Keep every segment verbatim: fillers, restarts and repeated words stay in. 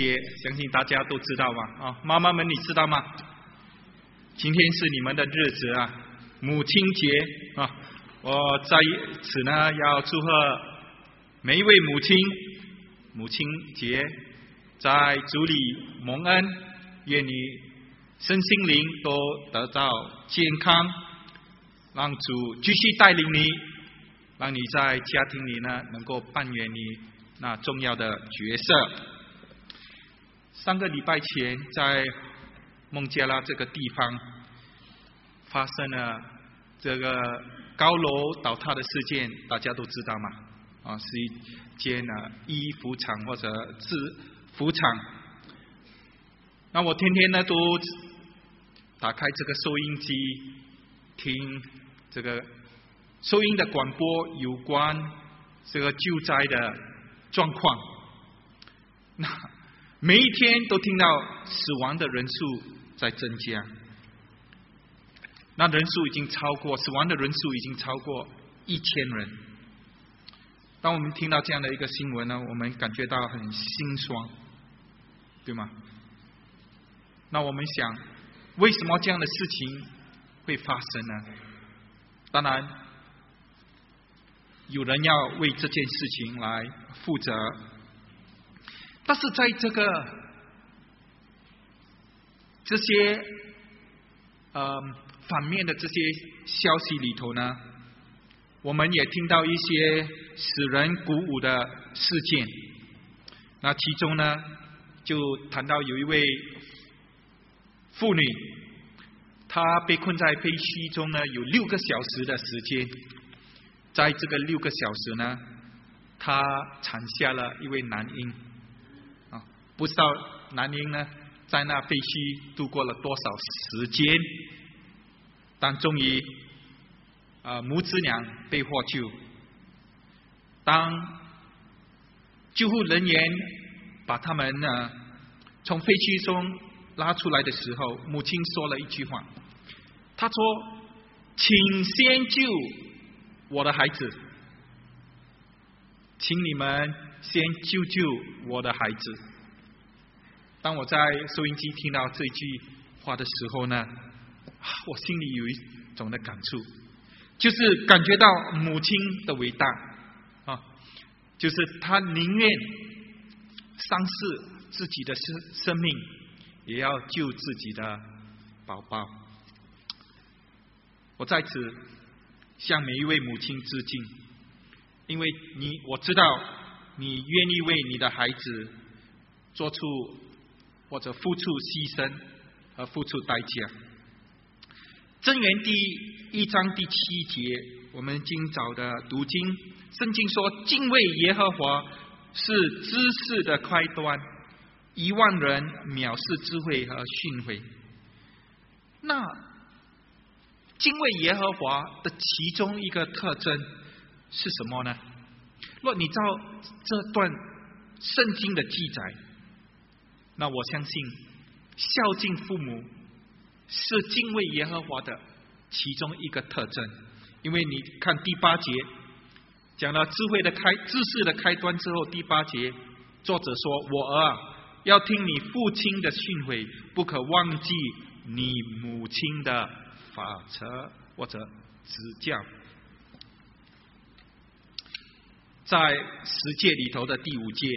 也相信大家都知道吧？啊，妈妈们你知道吗？今天是你们的日子啊，母亲节啊！我在此呢要祝贺每一位母亲，母亲节在主里蒙恩，愿你身心灵都得到健康，让主继续带领你，让你在家庭里呢能够扮演你那重要的角色。上个礼拜前，在孟加拉这个地方发生了这个高楼倒塌的事件，大家都知道吗？啊，是一间呢衣服厂或者制服厂。那我天天呢都打开这个收音机，听这个收音的广播，有关这个救灾的状况。那每一天都听到死亡的人数在增加，那人数已经超过死亡的人数已经超过一千人。当我们听到这样的一个新闻呢，我们感觉到很心酸，对吗？那我们想，为什么这样的事情会发生呢？当然，有人要为这件事情来负责。但是在这个这些呃反面的这些消息里头呢，我们也听到一些使人鼓舞的事件。那其中呢，就谈到有一位妇女，她被困在废墟中呢，有六个小时的时间。在这个六个小时呢，她产下了一位男婴。不知道男婴呢，在那废墟度过了多少时间，但终于，呃，母子俩被获救。当救护人员把他们呢从废墟中拉出来的时候，母亲说了一句话，她说：“请先救我的孩子，请你们先救救我的孩子。”当我在收音机听到这句话的时候呢，我心里有一种的感触，就是感觉到母亲的伟大啊，就是她宁愿丧失自己的生生命，也要救自己的宝宝。我在此向每一位母亲致敬，因为你我知道你愿意为你的孩子做出或者付出牺牲和付出代价。箴言第一章第七节，我们今早的读经，圣经说：“敬畏耶和华是知识的开端，一万人藐视智慧和训诲。”那敬畏耶和华的其中一个特征是什么呢？若你照这段圣经的记载，那我相信孝敬父母是敬畏耶和华的其中一个特征。因为你看第八节讲了智慧的开知识的开端之后，第八节作者说：“我儿啊，要听你父亲的训诲，不可忘记你母亲的法则或者指教。”在十诫里头的第五诫，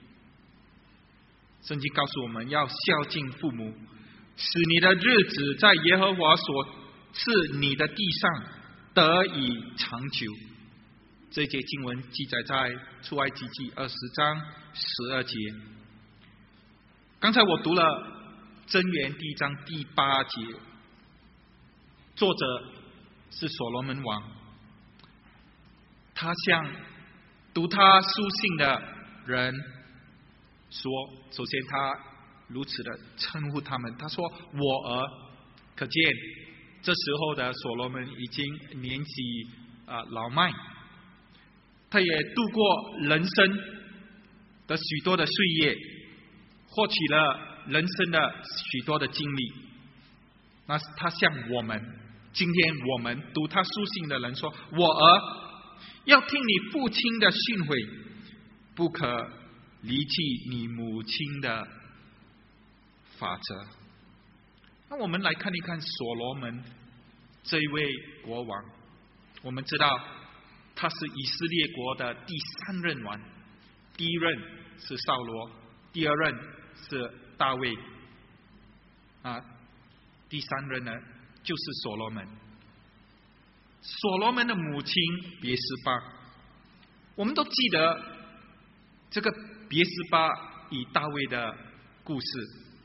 圣经告诉我们要孝敬父母，使你的日子在耶和华所赐你的地上得以长久。这节经文记载在出埃及记二十章十二节。刚才我读了箴言第一章第八节，作者是所罗门王，他向读他书信的人说，首先他如此的称呼他们，他说：“我儿。”可见这时候的所罗门已经年纪啊、呃、老迈，他也度过人生的许多的岁月，获取了人生的许多的经历。那他向我们今天我们读他书信的人说：“我儿，要听你父亲的训诲，不可离弃你母亲的法则。那我们来看一看所罗门这一位国王，我们知道他是以色列国的第三任王，第一任是扫罗，第二任是大卫，啊，第三任呢就是所罗门。所罗门的母亲别是巴，我们都记得这个别是巴与大卫的故事。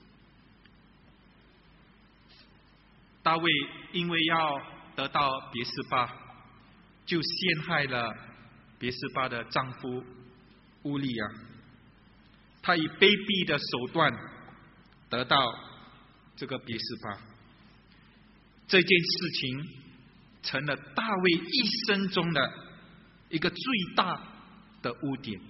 大卫因为要得到别是巴，就陷害了别是巴的丈夫乌利亚，他以卑鄙的手段得到这个别是巴。这件事情成了大卫一生中的一个最大的污点。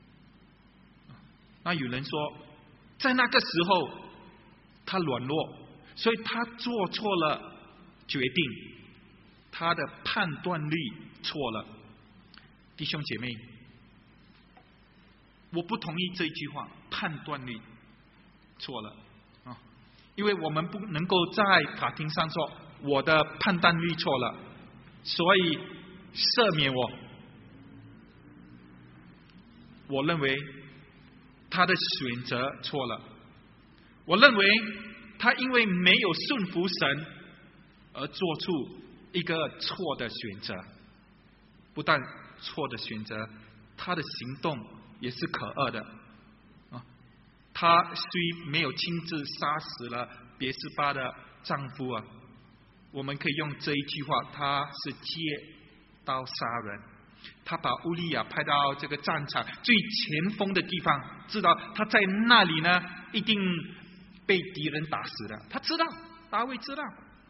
那有人说，在那个时候他软弱，所以他做错了决定，他的判断力错了。弟兄姐妹，我不同意这句话，判断力错了啊，因为我们不能够在法庭上说我的判断力错了，所以赦免我。我认为他的选择错了，我认为他因为没有顺服神而做出一个错的选择，不但错的选择，他的行动也是可恶的啊！他虽没有亲自杀死了别是巴的丈夫啊，我们可以用这一句话，他是借刀杀人。他把乌利亚派到这个战场最前锋的地方，知道他在那里呢一定被敌人打死的。他知道，大卫知道。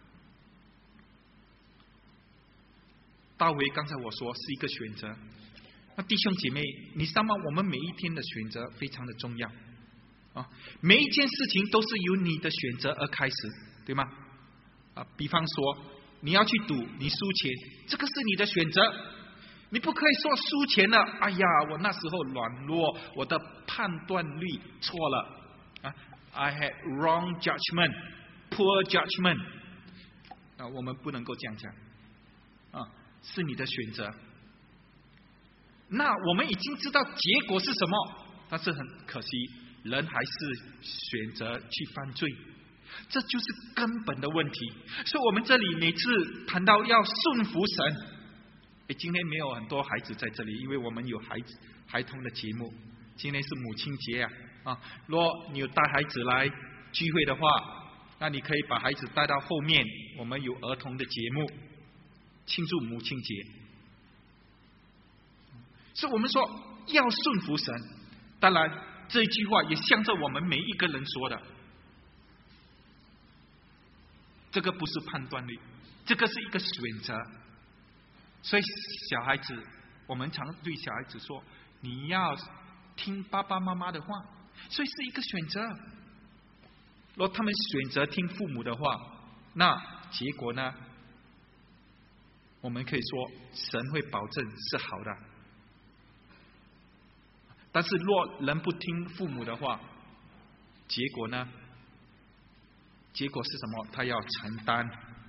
大卫刚才我说是一个选择，那弟兄姐妹，你知道吗？我们每一天的选择非常的重要啊！每一件事情都是由你的选择而开始，对吗？啊，比方说你要去赌，你输钱，这个是你的选择。你不可以说输钱了，哎呀，我那时候软弱，我的判断力错了啊 ！I had wrong judgment, poor judgment。啊，我们不能够这样讲啊，是你的选择。那我们已经知道结果是什么，但是很可惜，人还是选择去犯罪，这就是根本的问题。所以我们这里每次谈到要顺服神。诶，今天没有很多孩子在这里，因为我们有孩子孩童的节目。今天是母亲节啊，啊，如果你有带孩子来聚会的话，那你可以把孩子带到后面，我们有儿童的节目庆祝母亲节。所以我们说要顺服神，当然这一句话也向着我们每一个人说的。这个不是判断力，这个是一个选择。所以小孩子，我们常对小孩子说，你要听爸爸妈妈的话，所以是一个选择。如果他们选择听父母的话，那结果呢？我们可以说神会保证是好的。但是若人不听父母的话，结果呢？结果是什么？他要承担。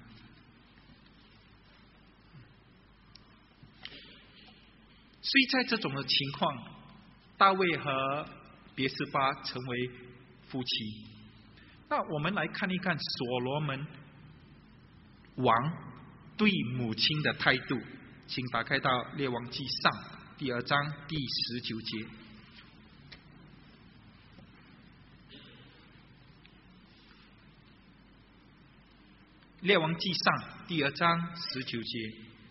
所以在这种的情况，大卫和别是巴成为夫妻。那我们来看一看所罗门王对母亲的态度，请打开到列王纪上第二章第十九节。列王纪上第二章十九节。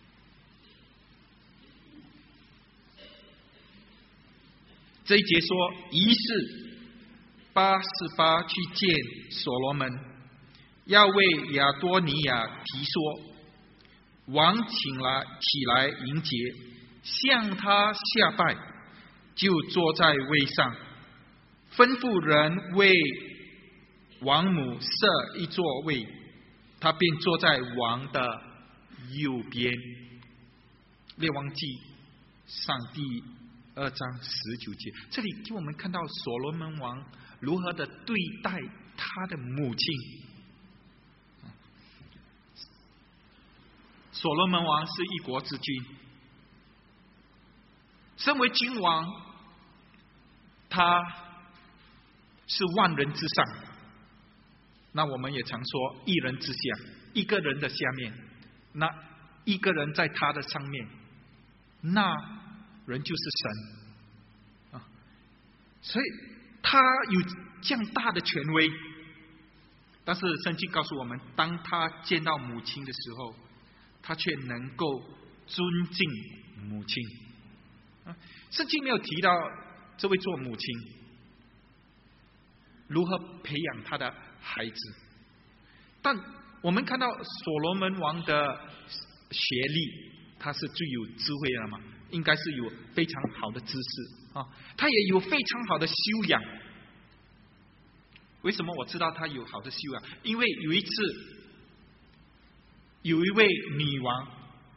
这一节说，于是巴示巴去见所罗门，要为亚多尼亚提说。王请来起来迎接，向他下拜，就坐在位上，吩咐人为王母设一座位，他便坐在王的右边。列王纪上第二章十九节，这里给我们看到所罗门王如何的对待他的母亲。所罗门王是一国之君，身为君王，他是万人之上。那我们也常说一人之下，一个人的下面，那一个人在他的上面，那人就是神啊。所以他有这样大的权威，但是圣经告诉我们，当他见到母亲的时候，他却能够尊敬母亲。圣经没有提到这位做母亲如何培养他的孩子，但我们看到所罗门王的学历，他是最有智慧的嘛，应该是有非常好的知识啊，他也有非常好的修养。为什么我知道他有好的修养？因为有一次，有一位女王，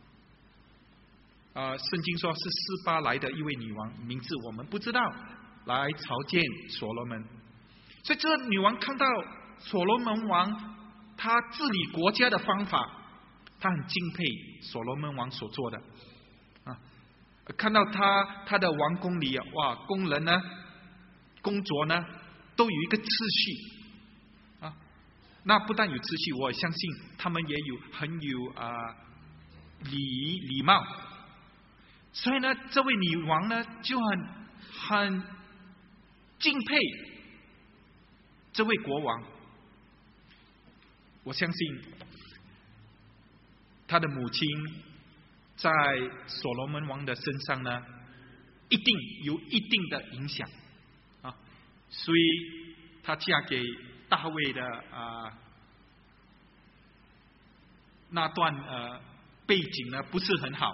呃，圣经说是示巴来的一位女王，名字我们不知道，来朝见所罗门。所以这个女王看到所罗门王他治理国家的方法，她很敬佩所罗门王所做的啊。看到他他的王宫里啊，哇，工人呢、工作呢，都有一个秩序啊。那不但有秩序，我相信他们也有很有啊礼仪礼貌。所以呢，这位女王呢就很很敬佩这位国王。我相信他的母亲在所罗门王的身上呢，一定有一定的影响啊。所以她嫁给大卫的啊那段呃背景呢不是很好，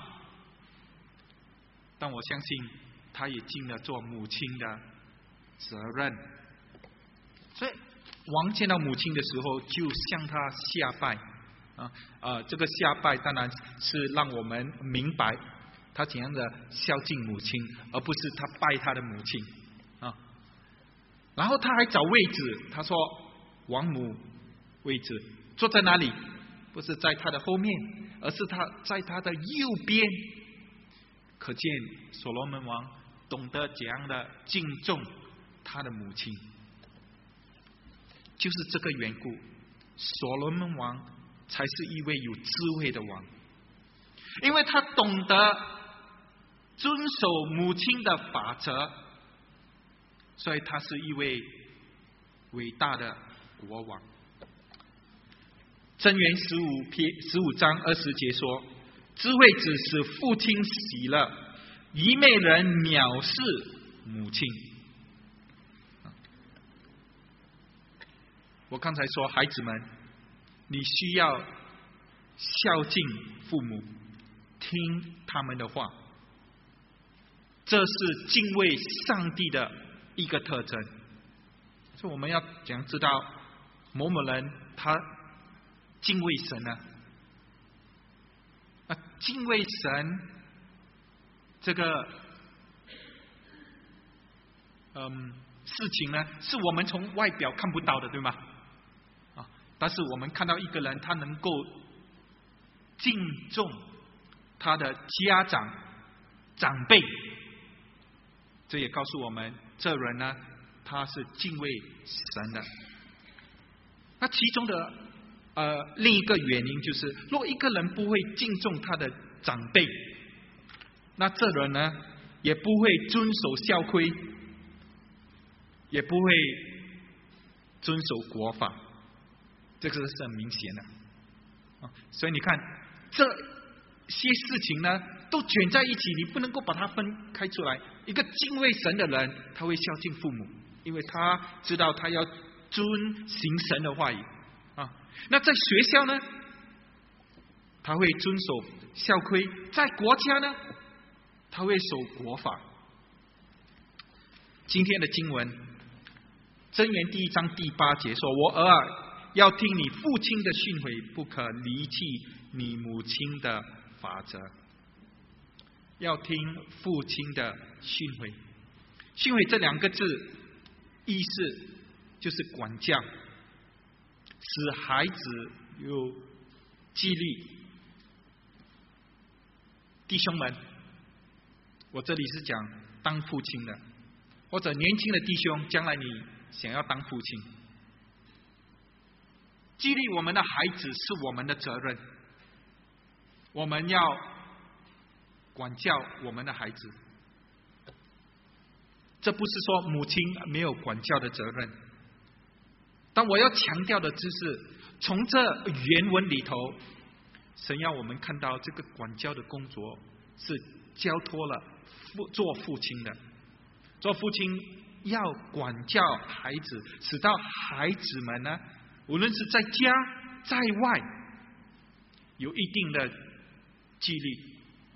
但我相信她也尽了做母亲的责任。所以王见到母亲的时候，就向她下拜啊，呃，这个下拜当然是让我们明白他怎样的孝敬母亲，而不是他拜他的母亲啊。然后他还找位置，他说王母位置坐在哪里？不是在他的后面，而是他在他的右边。可见所罗门王懂得怎样的敬重他的母亲。就是这个缘故，所罗门王才是一位有智慧的王，因为他懂得遵守母亲的法则，所以他是一位伟大的国王。箴言十五篇十五章二十节说：“智慧子使父亲喜乐，愚昧人藐视母亲。”我刚才说，孩子们，你需要孝敬父母，听他们的话，这是敬畏上帝的一个特征。所以我们要怎样知道某某人他敬畏神呢？啊，敬畏神这个嗯事情呢，是我们从外表看不到的，对吗？啊，但是我们看到一个人，他能够敬重他的家长、长辈，这也告诉我们，这人呢，他是敬畏神的。那其中的呃另一个原因就是，若一个人不会敬重他的长辈，那这人呢，也不会遵守校规，也不会遵守国法，这个是很明显的啊。所以你看，这些事情呢，都卷在一起，你不能够把它分开出来。一个敬畏神的人，他会孝敬父母，因为他知道他要遵行神的话语啊。那在学校呢，他会遵守校规；在国家呢，他会守国法。今天的经文，箴言第一章第八节说：“我儿啊，要听你父亲的训诲，不可离弃你母亲的法则。” 要听父亲的训诲。训诲这两个字意思就是管教，使孩子有纪律。弟兄们，我这里是讲当父亲的，或者年轻的弟兄，将来你想要当父亲，激励我们的孩子是我们的责任，我们要管教我们的孩子。这不是说母亲没有管教的责任，但我要强调的就是从这原文里头，神要我们看到这个管教的工作是交托了父做父亲的，做父亲要管教孩子，使到孩子们呢，无论是在家在外，有一定的纪律。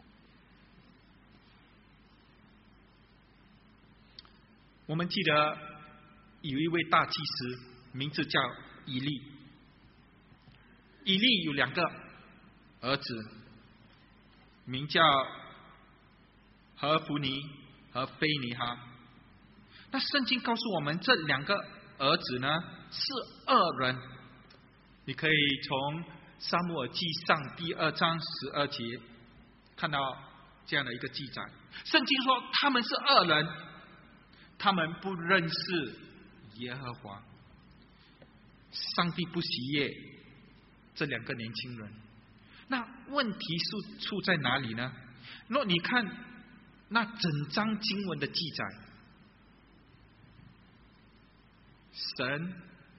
我们记得有一位大祭司，名字叫以利。以利有两个儿子，名叫何弗尼和菲尼哈。那圣经告诉我们，这两个儿子呢是恶人。你可以从撒母耳记上第二章十二节看到这样的一个记载。圣经说他们是恶人，他们不认识耶和华，上帝不喜悦这两个年轻人。那问题是出在哪里呢？若你看那整章经文的记载，神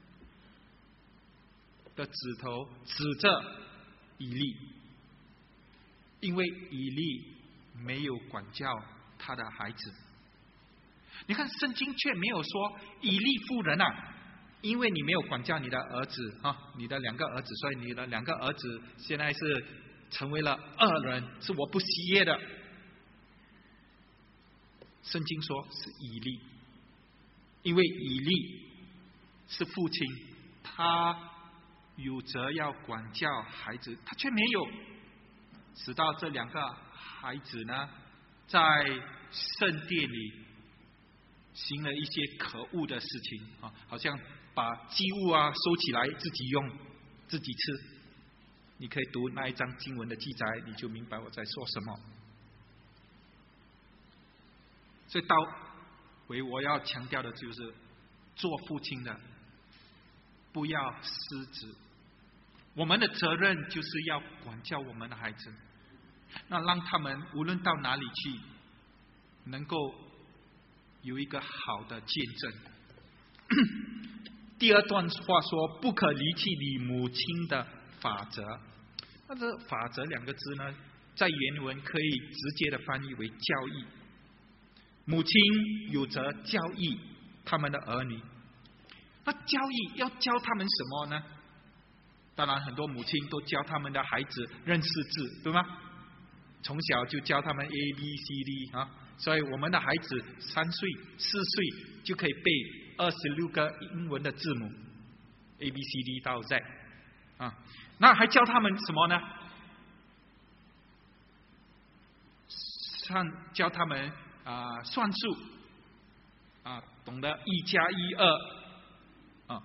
的指头指着以利，因为以利没有管教他的孩子。你看圣经却没有说以利妇人啊，因为你没有管教你的儿子啊，你的两个儿子，所以你的两个儿子现在是成为了恶人，是我不喜悦的。圣经说是以利，因为以利是父亲，他有责要管教孩子，他却没有，使到这两个孩子呢，在圣殿里行了一些可恶的事情啊，好像把祭物啊收起来自己用自己吃。你可以读那一章经文的记载，你就明白我在说什么。所以到回我要强调的就是，做父亲的不要失职，我们的责任就是要管教我们的孩子，那让他们无论到哪里去，能够有一个好的见证。第二段话说，不可离弃你母亲的法则。那这法则两个字呢，在原文可以直接的翻译为教义。母亲有责教义他们的儿女。那教义要教他们什么呢？当然很多母亲都教他们的孩子认识字，对吗？从小就教他们 A B C D 啊，所以我们的孩子三岁四岁就可以背二十六个英文的字母 A B C D 到 Z 啊。那还教他们什么呢？上教他们啊、呃、算术啊，懂得一加一二啊。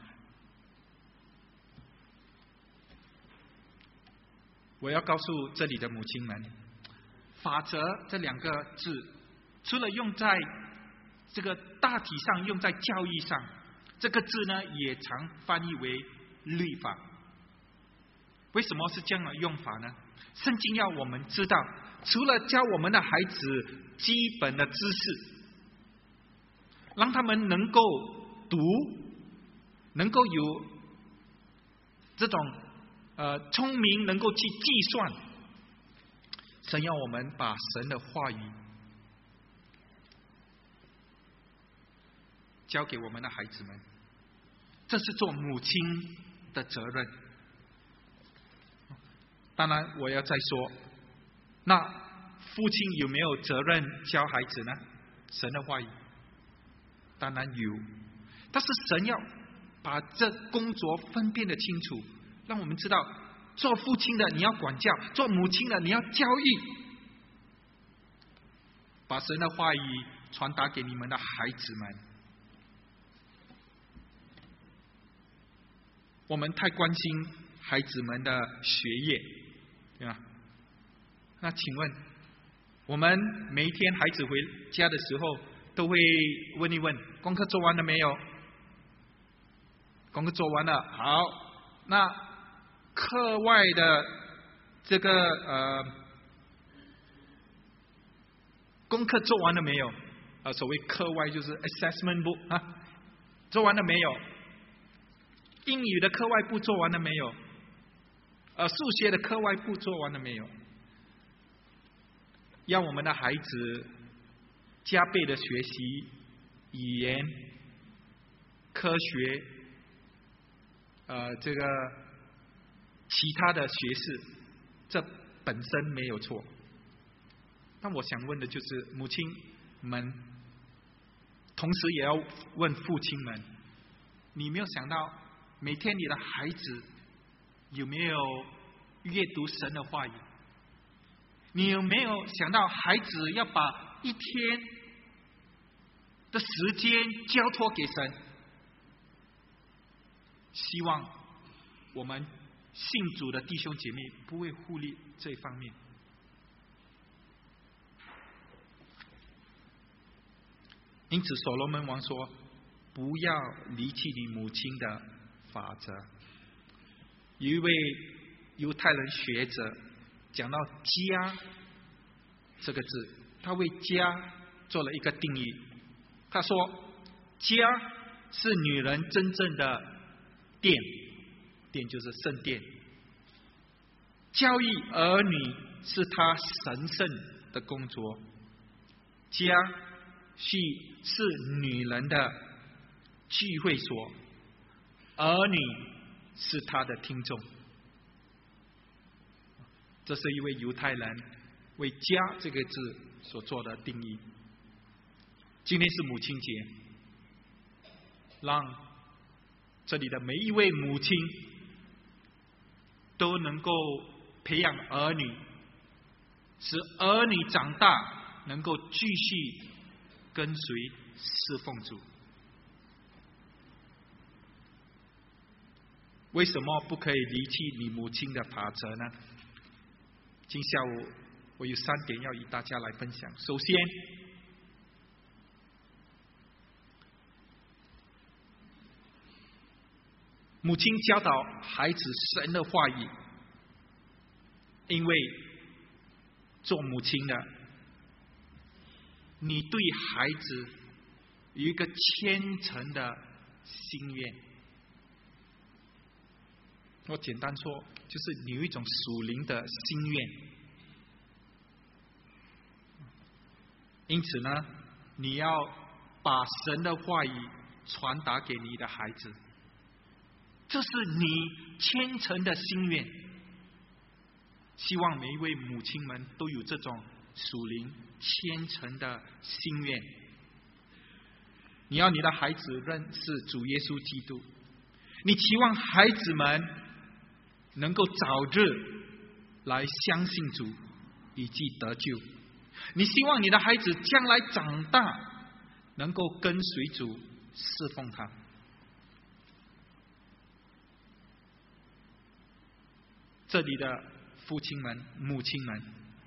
我要告诉这里的母亲们，法则这两个字，除了用在这个大体上用在教义上，这个字呢也常翻译为律法。为什么是这样的用法呢？圣经要我们知道，除了教我们的孩子基本的知识，让他们能够读，能够有这种呃聪明，能够去计算，神要我们把神的话语交给我们的孩子们，这是做母亲的责任。当然我要再说，那父亲有没有责任教孩子呢？神的话语当然有，但是神要把这工作分辨得清楚，让我们知道，做父亲的你要管教，做母亲的你要教育。 把神的话语传达给你们的孩子们。我们太关心孩子们的学业，对吧？那请问，我们每一天孩子回家的时候，都会问一问：功课做完了没有？功课做完了，好。那课外的这个呃功课做完了没有？呃，所谓课外就是 assessment book 啊，做完了没有？英语的课外部做完了没有？呃，数学的课外部做完了没有？让我们的孩子加倍的学习语言、科学，呃，这个其他的学识，这本身没有错。但我想问的就是，母亲们，同时也要问父亲们：你没有想到？每天你的孩子有没有阅读神的话语？你有没有想到孩子要把一天的时间交托给神？希望我们信主的弟兄姐妹不会忽略这一方面。因此，所罗门王说：不要离弃你母亲的法则。有一位犹太人学者讲到家这个字，他为家做了一个定义。他说，家是女人真正的殿，殿就是圣殿。教育儿女是她神圣的工作。家是是女人的聚会所，儿女是他的听众。这是一位犹太人为家这个字所做的定义。今天是母亲节，让这里的每一位母亲都能够培养儿女，使儿女长大能够继续跟随侍奉主。为什么不可以离弃你母亲的法则呢？今下午我有三点要与大家来分享。首先，母亲教导孩子神的话语，因为做母亲的，你对孩子有一个虔诚的心愿。我简单说，就是你有一种属灵的心愿。因此呢，你要把神的话语传达给你的孩子，这是你虔诚的心愿。希望每一位母亲们都有这种属灵虔诚的心愿。你要你的孩子认识主耶稣基督，你期望孩子们能够早日来相信主以及得救。你希望你的孩子将来长大能够跟随主侍奉他。这里的父亲们、母亲们，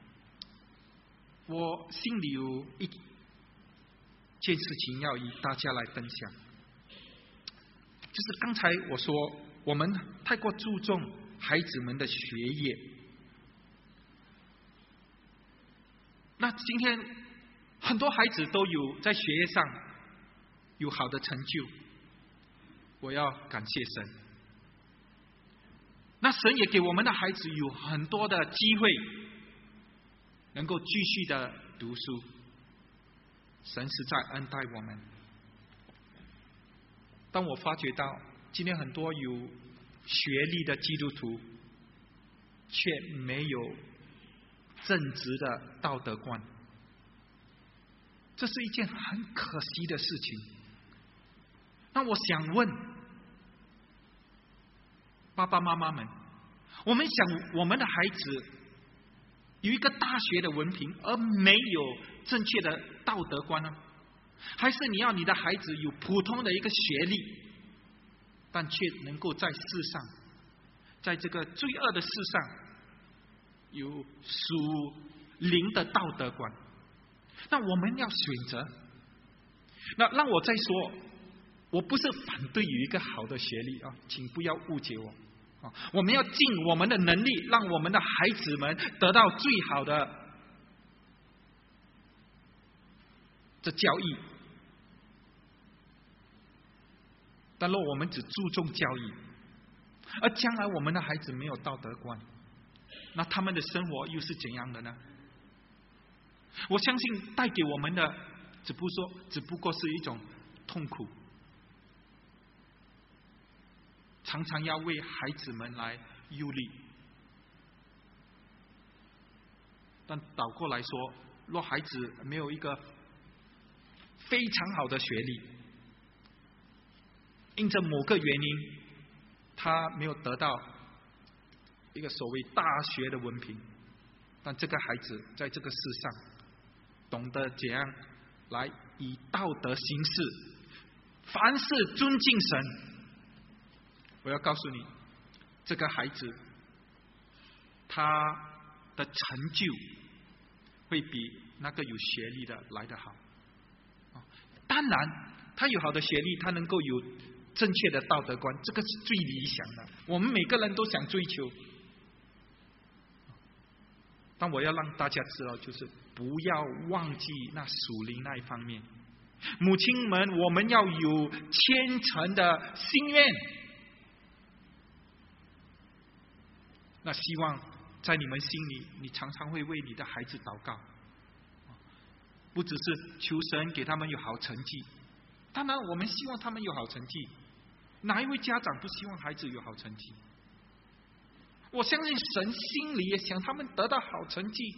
我心里有一件事情要与大家来分享，就是刚才我说我们太过注重孩子们的学业。那今天很多孩子都有在学业上有好的成就，我要感谢神。那神也给我们的孩子有很多的机会，能够继续的读书。神是在恩待我们。但我发觉到，今天很多有学历的基督徒，却没有正直的道德观，这是一件很可惜的事情。那我想问爸爸妈妈们，我们想我们的孩子有一个大学的文凭，而没有正确的道德观呢？还是你要你的孩子有普通的一个学历，但却能够在世上，在这个罪恶的世上，有属灵的道德观？那我们要选择。那让我再说，我不是反对有一个好的学历啊，请不要误解我啊！我们要尽我们的能力，让我们的孩子们得到最好的这教育。但若我们只注重教育，而将来我们的孩子没有道德观，那他们的生活又是怎样的呢？我相信带给我们的只不说只不过是一种痛苦，常常要为孩子们来忧虑。但倒过来说，若孩子没有一个非常好的学历，因着某个原因，他没有得到一个所谓大学的文凭，但这个孩子在这个世上懂得怎样来以道德行事，凡事尊敬神。我要告诉你，这个孩子他的成就会比那个有学历的来得好。当然他有好的学历，他能够有正确的道德观，这个是最理想的，我们每个人都想追求。但我要让大家知道，就是不要忘记那属灵那一方面。母亲们，我们要有虔诚的心愿。那希望在你们心里，你常常会为你的孩子祷告，不只是求神给他们有好成绩。当然我们希望他们有好成绩，哪一位家长不希望孩子有好成绩？我相信神心里也想他们得到好成绩。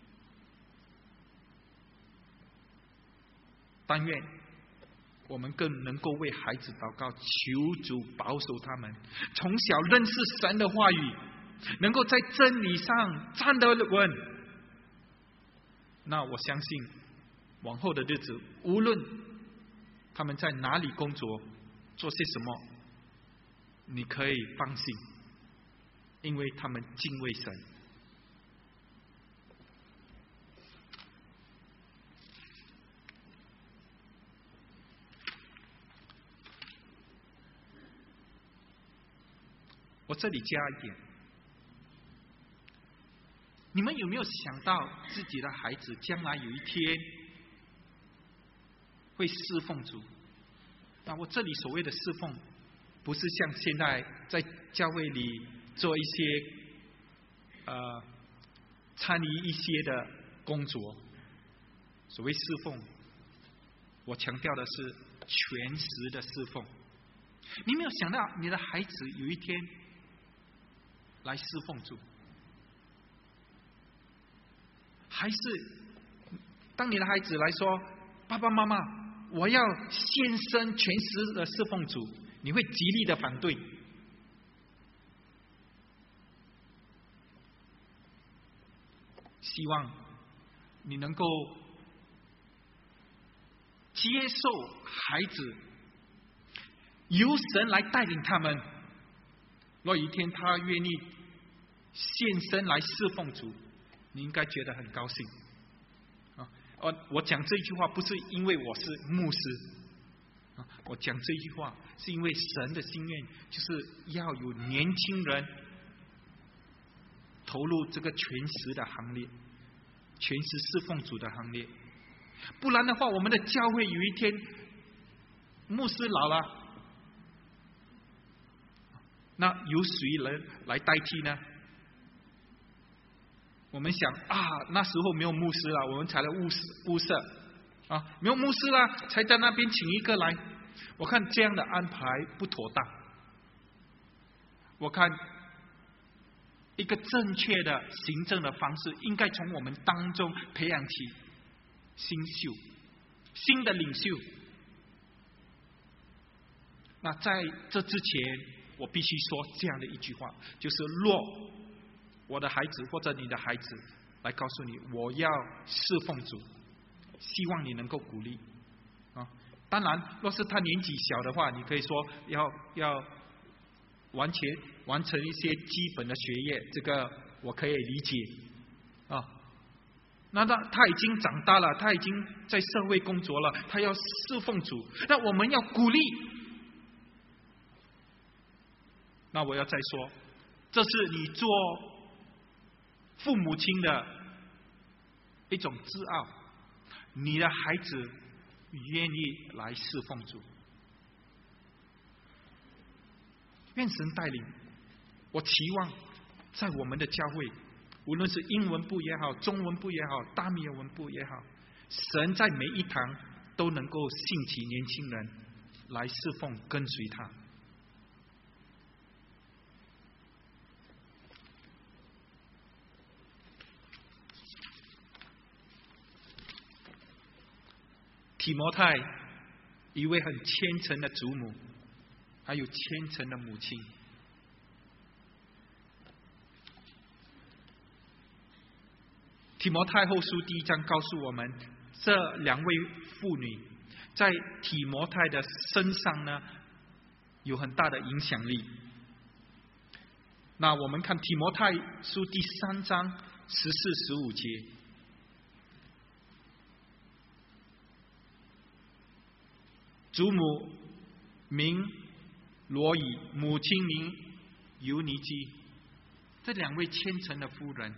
但愿我们更能够为孩子祷告，求主保守他们从小认识神的话语，能够在真理上站得稳。那我相信往后的日子，无论他们在哪里工作，做些什么，你可以放心，因为他们敬畏神。我这里加一点，你们有没有想到自己的孩子将来有一天会侍奉主？那我这里所谓的侍奉，不是像现在在教会里做一些呃参与一些的工作。所谓侍奉，我强调的是全时的侍奉。你没有想到你的孩子有一天来侍奉主，还是当你的孩子来说，爸爸妈妈，我要献身全时的侍奉主，你会极力的反对。希望你能够接受孩子，由神来带领他们。若有一天他愿意献身来侍奉主，你应该觉得很高兴。啊，我讲这句话不是因为我是牧师，啊，我讲这句话是因为神的心愿就是要有年轻人投入这个全时的行列，全时侍奉主的行列。不然的话，我们的教会有一天牧师老了，那由谁来来代替呢？我们想啊，那时候没有牧师了，我们才来物色物色啊，没有牧师了，才在那边请一个来。我看这样的安排不妥当。我看一个正确的行政的方式，应该从我们当中培养起新秀、新的领袖。那在这之前，我必须说这样的一句话，就是若我的孩子或者你的孩子来告诉你，我要侍奉主，希望你能够鼓励啊。当然，若是他年纪小的话，你可以说要要完全完成一些基本的学业，这个我可以理解啊。那他他已经长大了，他已经在社会工作了，他要侍奉主，那我们要鼓励。那我要再说，这是你做父母亲的一种自傲，你的孩子愿意来侍奉主。愿神带领，我期望在我们的教会，无论是英文部也好，中文部也好，大米尔文部也好，神在每一堂都能够兴起年轻人来侍奉跟随他。提摩太，一位很虔诚的祖母，还有虔诚的母亲。提摩太后书第一章告诉我们，这两位妇女在提摩太的身上呢，有很大的影响力。那我们看提摩太书第三章十四、十五节。祖母名罗以，母亲名尤尼基，这两位虔诚的妇人，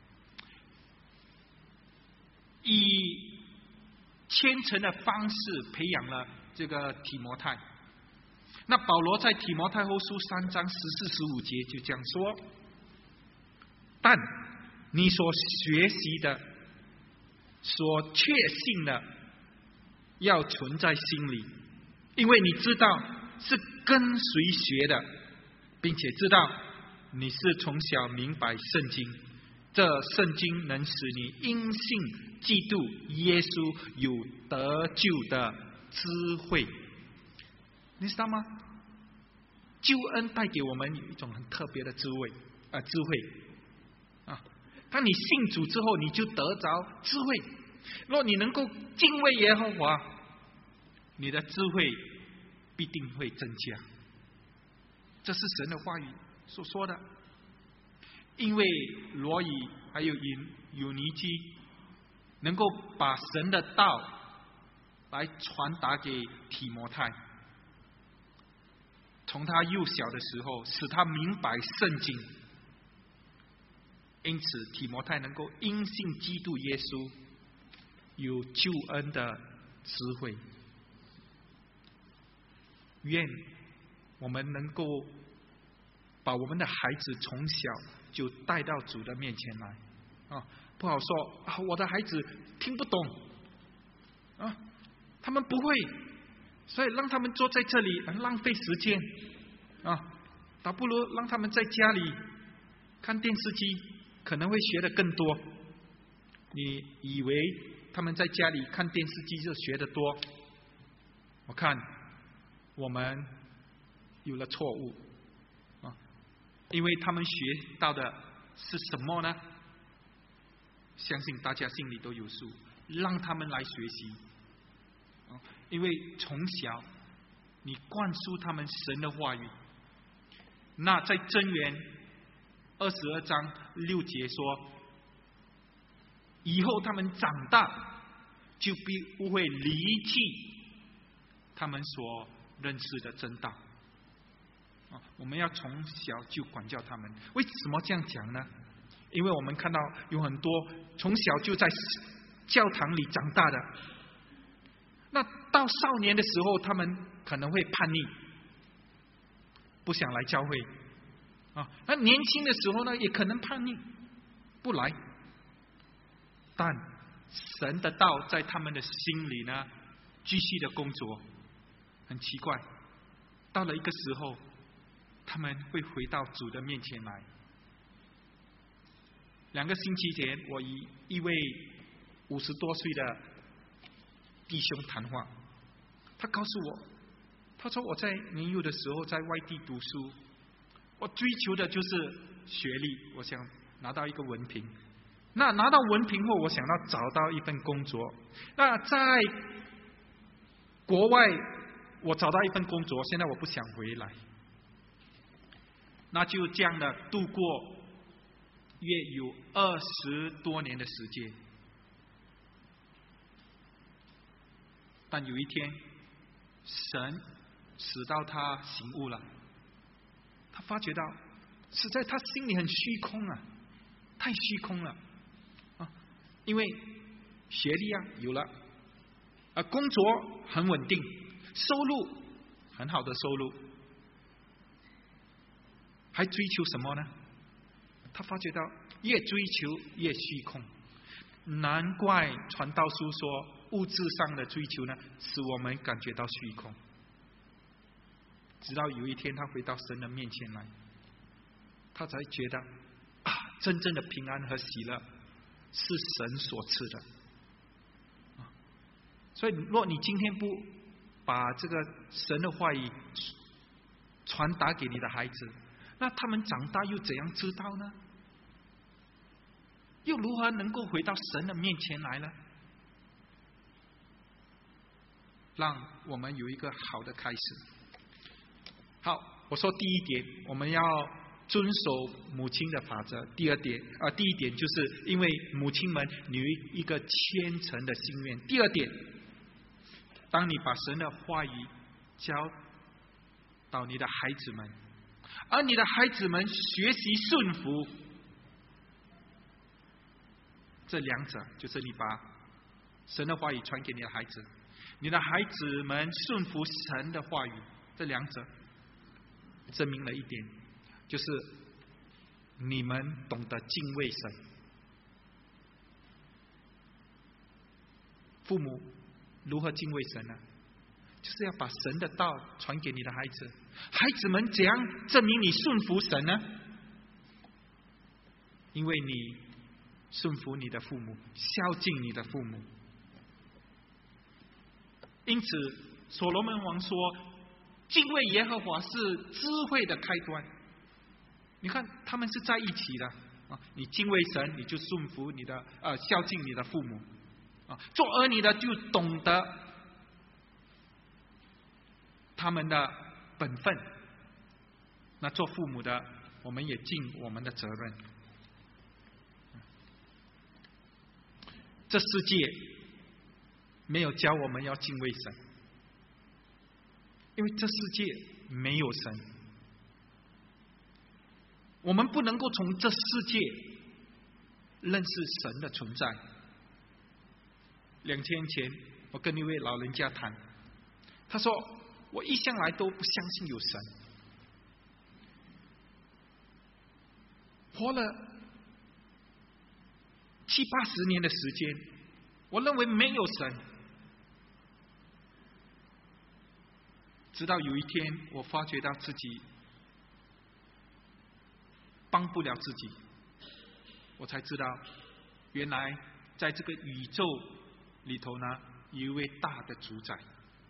以虔诚的方式培养了这个提摩太。那保罗在提摩太后书三章十四、十五节就这样说：但你所学习的、所确信的，要存在心里，因为你知道是跟谁学的，并且知道你是从小明白圣经，这圣经能使你因信基督耶稣有得救的智慧。你知道吗？救恩带给我们有一种很特别的智慧啊、呃，智慧啊！当你信主之后，你就得着智慧。若你能够敬畏耶和华，你的智慧必定会增加。这是神的话语所说的。因为罗以还有尤尼基能够把神的道来传达给提摩太，从他幼小的时候使他明白圣经，因此提摩太能够因信基督耶稣有救恩的智慧。愿我们能够把我们的孩子从小就带到主的面前来啊！不好说啊，我的孩子听不懂啊，他们不会，所以让他们坐在这里浪费时间啊，倒不如让他们在家里看电视机，可能会学得更多。你以为他们在家里看电视机就学得多？我看我们有了错误啊，因为他们学到的是什么呢？相信大家心里都有数，让他们来学习。因为从小你灌输他们神的话语，那在箴言二十二章六节说，以后他们长大就必不会离弃他们所认识的真道。我们要从小就管教他们。为什么这样讲呢？因为我们看到有很多从小就在教堂里长大的，那到少年的时候，他们可能会叛逆，不想来教会啊。那年轻的时候呢，也可能叛逆，不来。但神的道在他们的心里呢，继续的工作。很奇怪，到了一个时候，他们会回到主的面前来。两个星期前，我与一位五十多岁的弟兄谈话，他告诉我，他说我在年幼的时候在外地读书，我追求的就是学历，我想拿到一个文凭。 那拿到文凭后，我想要找到一份工作。那在国外，我找到一份工作，现在我不想回来。那就这样的度过约有二十多年的时间。但有一天，神使到他醒悟了，他发觉到，实在他心里很虚空啊，太虚空了啊！因为学历啊有了，啊工作很稳定，收入很好的收入，还追求什么呢？他发觉到越追求越虚空，难怪传道书说，物质上的追求呢，使我们感觉到虚空。直到有一天，他回到神的面前来，他才觉得啊，真正的平安和喜乐是神所赐的。所以，若你今天不把这个神的话语传达给你的孩子，那他们长大又怎样知道呢？又如何能够回到神的面前来呢？让我们有一个好的开始。好，我说第一点，我们要遵守母亲的法则。第二点啊、呃，第一点就是因为母亲们有一个虔诚的心愿。第二点，当你把神的话语教到你的孩子们，而你的孩子们学习顺服，这两者就是你把神的话语传给你的孩子，你的孩子们顺服神的话语，这两者证明了一点，就是你们懂得敬畏神。父母如何敬畏神呢？就是要把神的道传给你的孩子。孩子们怎样证明你顺服神呢？因为你顺服你的父母，孝敬你的父母。因此所罗门王说，敬畏耶和华是智慧的开端。你看他们是在一起的啊！你敬畏神，你就顺服你的呃孝敬你的父母啊。做儿女的就懂得他们的本分，那做父母的，我们也尽我们的责任。这世界没有教我们要敬畏神，因为这世界没有神，我们不能够从这世界认识神的存在。两天前，我跟一位老人家谈，他说：“我一向来都不相信有神，活了七八十年的时间，我认为没有神。直到有一天，我发觉到自己帮不了自己，我才知道，原来在这个宇宙里头呢，有一位大的主宰。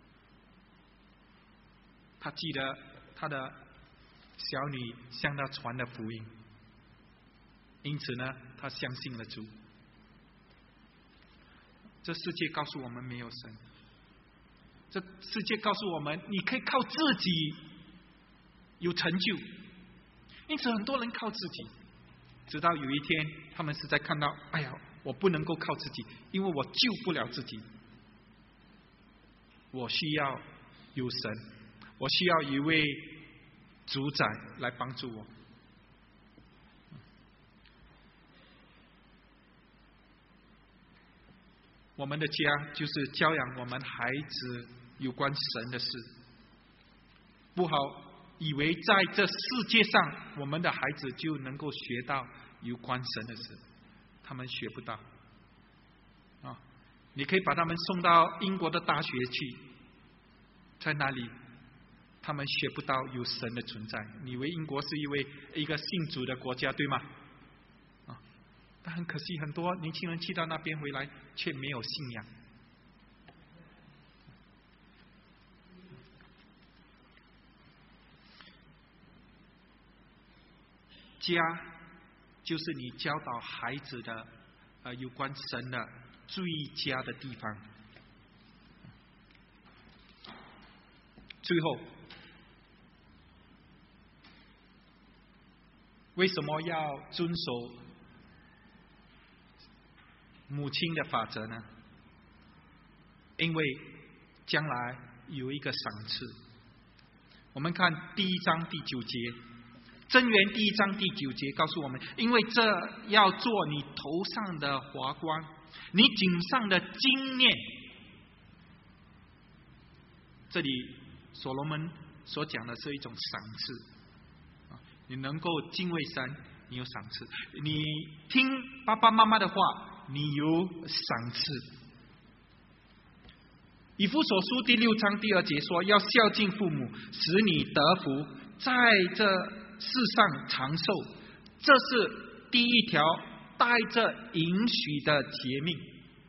他记得他的小女向他传了福音，因此呢，他相信了主。这世界告诉我们没有神，这世界告诉我们你可以靠自己有成就，因此很多人靠自己，直到有一天他们实在看到，哎呀，我不能够靠自己，因为我救不了自己，我需要有神，我需要一位主宰来帮助我。我们的家就是教养我们孩子有关神的事，不好以为在这世界上我们的孩子就能够学到有关神的事，他们学不到啊！你可以把他们送到英国的大学去，在那里他们学不到有神的存在。你以为英国是一位一个信主的国家，对吗？啊，但很可惜，很多年轻人去到那边回来却没有信仰。家就是你教导孩子的呃有关神的最佳的地方。最后，为什么要遵守母亲的法则呢？因为将来有一个赏赐。我们看第一章第九节，箴言第一章第九节告诉我们，因为这要做你头上的华冠，你颈上的金链。这里所罗门所讲的是一种赏赐，你能够敬畏神，你有赏赐；你听爸爸妈妈的话，你有赏赐。以弗所书第六章第二节说，要孝敬父母，使你得福，在这世上长寿。这是第一条带着允许的诫命。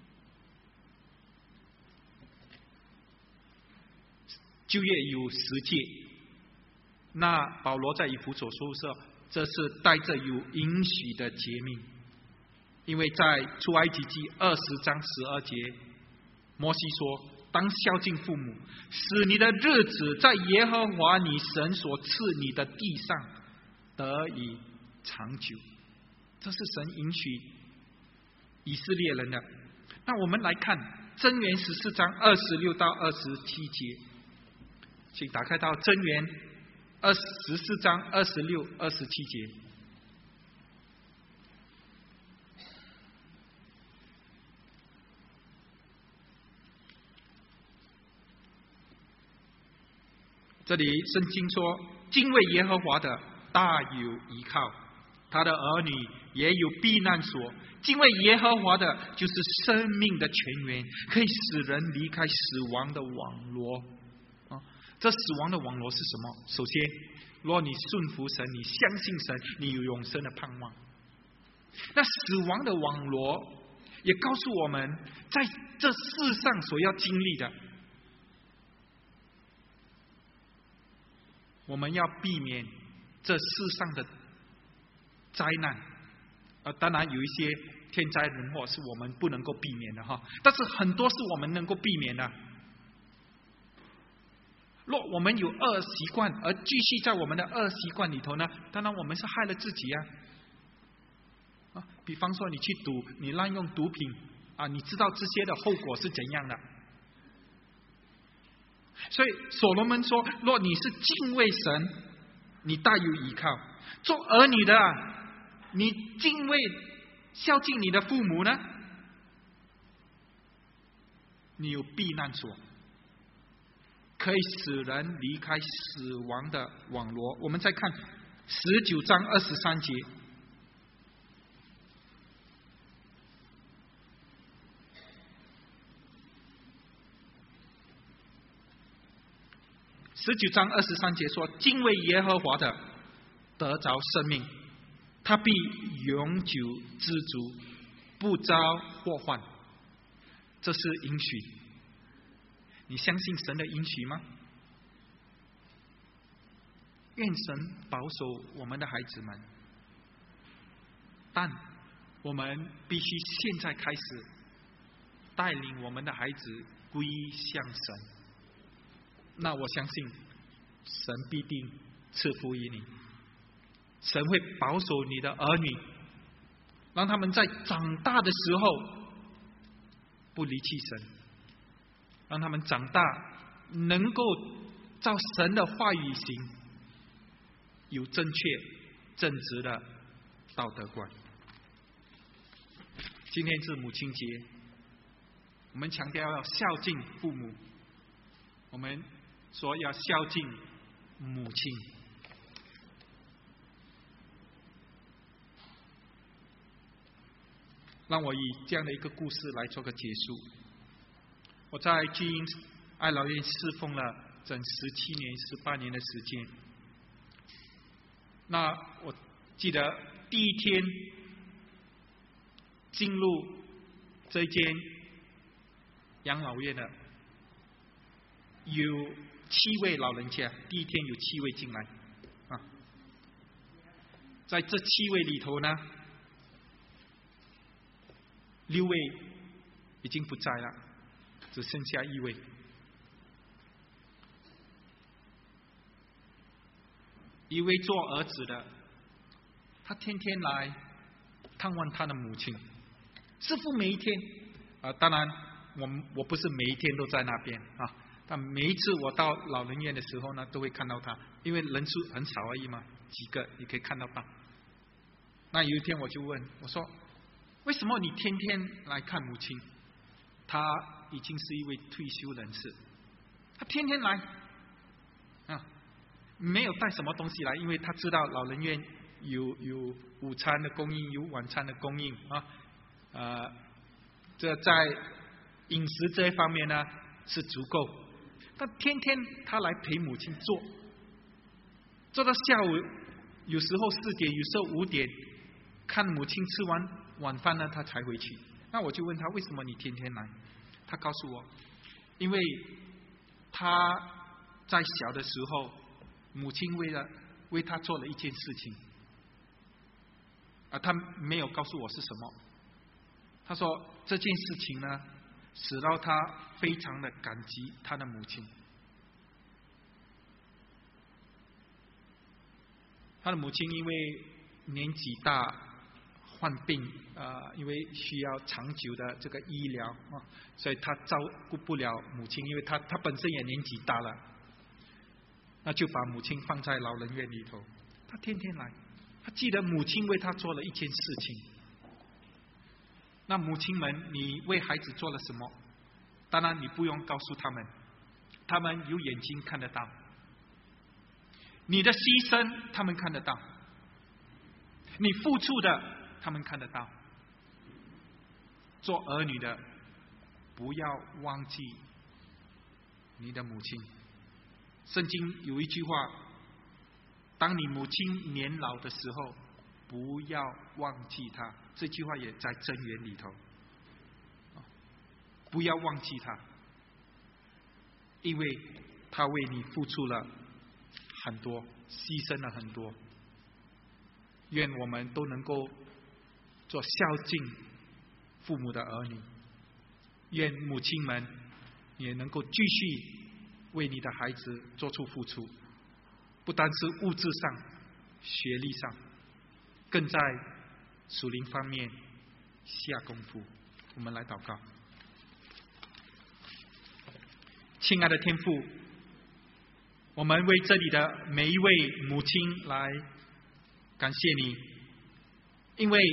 旧约有十诫，那保罗在以弗所书说，这是带着有允许的诫命。因为在出埃及记二十章十二节，摩西说，当孝敬父母，使你的日子在耶和华你神所赐你的地上得以长久。这是神允许以色列人的。那我们来看箴言十四章二十六到二十七节，请打开到箴言二十四章二十六、二十七节。这里圣经说，敬畏耶和华的大有依靠，他的儿女也有避难所。敬畏耶和华的就是生命的泉源，可以使人离开死亡的网罗。啊，这死亡的网罗是什么？首先，若你顺服神，你相信神，你有永生的盼望。那死亡的网罗也告诉我们，在这世上所要经历的，我们要避免这世上的灾难。呃，当然有一些天灾人祸是我们不能够避免的哈，但是很多是我们能够避免的。若我们有恶习惯而继续在我们的恶习惯里头呢，当然我们是害了自己啊。啊，比方说你去赌，你滥用毒品啊，你知道这些的后果是怎样的。所以所罗门说，若你是敬畏神，你大有依靠。做儿女的，你敬畏孝敬你的父母呢，你有避难所，可以使人离开死亡的网罗。我们再看十九章二十三节，十九章二十三节说，敬畏耶和华的得着生命，他必永久知足，不遭祸患。这是应许。你相信神的应许吗？愿神保守我们的孩子们，但我们必须现在开始带领我们的孩子归向神。那我相信神必定赐福于你，神会保守你的儿女，让他们在长大的时候不离弃神，让他们长大能够照神的话语行，有正确正直的道德观。今天是母亲节，我们强调要孝敬父母，我们说要孝敬母亲。让我以这样的一个故事来做个结束。我在巨婴爱老院侍奉了整十七年、十八年的时间。那我记得第一天进入这间养老院的，有七位老人家，第一天有七位进来啊，在这七位里头呢， 六位已经不在了，只剩下一位。一位做儿子的，他天天来探望他的母亲，似乎每一天啊、呃，当然我我不是每一天都在那边啊，但每一次我到老人院的时候呢，都会看到他，因为人数很少而已嘛，几个你可以看到他。那有一天我就问我说，为什么你天天来看母亲？他已经是一位退休人士，他天天来啊，没有带什么东西来，因为他知道老人院有有午餐的供应，有晚餐的供应啊，呃，这在饮食这一方面呢是足够。但天天他来陪母亲做，做到下午，有时候四点，有时候五点，看母亲吃完晚饭呢，他才回去。那我就问他，为什么你天天来？他告诉我，因为他在小的时候，母亲为了为他做了一件事情，啊，他没有告诉我是什么。他说这件事情呢，使到他非常的感激他的母亲。他的母亲因为年纪大，患病，呃，因为需要长久的这个医疗啊，所以他照顾不了母亲，因为他他本身也年纪大了，那就把母亲放在老人院里头。他天天来，他记得母亲为他做了一件事情。那母亲们，你为孩子做了什么？当然你不用告诉他们，他们有眼睛看得到，你的牺牲他们看得到，你付出的他们看得到。做儿女的不要忘记你的母亲。圣经有一句话，当你母亲年老的时候，不要忘记她。这句话也在箴言里头，不要忘记她，因为她为你付出了很多，牺牲了很多。愿我们都能够做孝敬父母的儿女，愿母亲们也能够继续为你的孩子做出付出，不单是物质上、学历上，更在属灵方面下功夫。我们来祷告。亲爱的天父，我们为这里的每一位母亲来感谢你，因为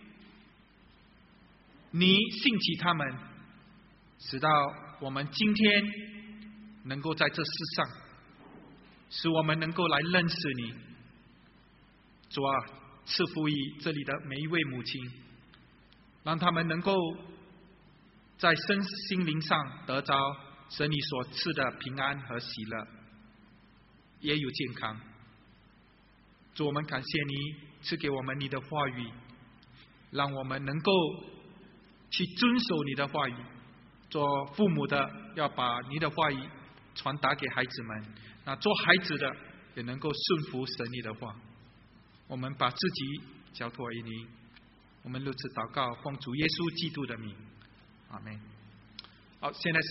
你兴起他们，使到我们今天能够在这世上，使我们能够来认识你。主啊，赐福于这里的每一位母亲，让他们能够在身心灵上得着神你所赐的平安和喜乐，也有健康。主，我们感谢你赐给我们你的话语，让我们能够去遵守你的话语。做父母的要把你的话语传达给孩子们，那做孩子的也能够顺服神你的话。我们把自己交托于你，我们如此祷告，奉主耶稣基督的名，阿们。好，现在是